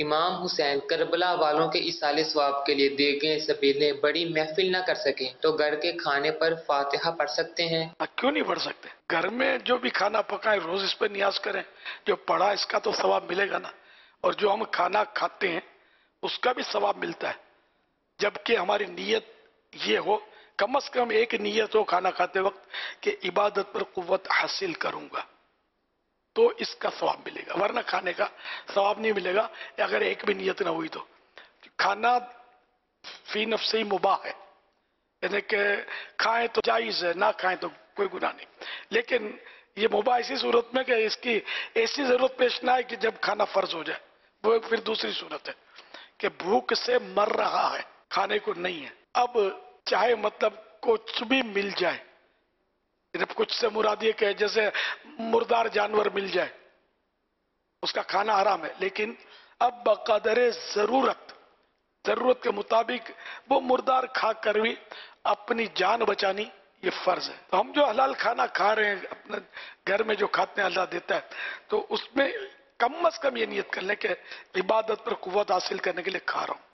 امام حسین کربلا والوں کے ایصال ثواب کے لیے دیگیں سبیلیں بڑی محفل نہ کر سکیں تو گھر کے کھانے پر فاتحہ پڑھ سکتے ہیں؟ کیوں نہیں پڑھ سکتے؟ گھر میں جو بھی کھانا پکائیں روز اس پہ نیاز کریں، جو پڑھا اس کا تو ثواب ملے گا نا، اور جو ہم کھانا کھاتے ہیں اس کا بھی ثواب ملتا ہے، جبکہ ہماری نیت یہ ہو، کم از کم ایک نیت ہو کھانا کھاتے وقت کہ عبادت پر قوت حاصل کروں گا، تو اس کا ثواب ملے گا، ورنہ کھانے کا ثواب نہیں ملے گا اگر ایک بھی نیت نہ ہوئی تو۔ کھانا فی نفس ہی مباح ہے، یعنی کہ کھائیں تو جائز ہے، نہ کھائیں تو کوئی گناہ نہیں، لیکن یہ مباح اسی صورت میں کہ اس کی ایسی ضرورت پیش نہ ہے کہ جب کھانا فرض ہو جائے، وہ پھر دوسری صورت ہے کہ بھوک سے مر رہا ہے، کھانے کو نہیں ہے۔ اب چاہے مطلب کچھ بھی مل جائے، کچھ سے مراد یہ کہ جیسے مردار جانور مل جائے اس کا کھانا حرام ہے، لیکن اب بقدر ضرورت کے مطابق وہ مردار کھا کر بھی اپنی جان بچانی یہ فرض ہے۔ تو ہم جو حلال کھانا کھا رہے ہیں، اپنے گھر میں جو کھاتے ہیں اللہ دیتا ہے، تو اس میں کم از کم یہ نیت کر لیں کہ عبادت پر قوت حاصل کرنے کے لیے کھا رہا ہوں۔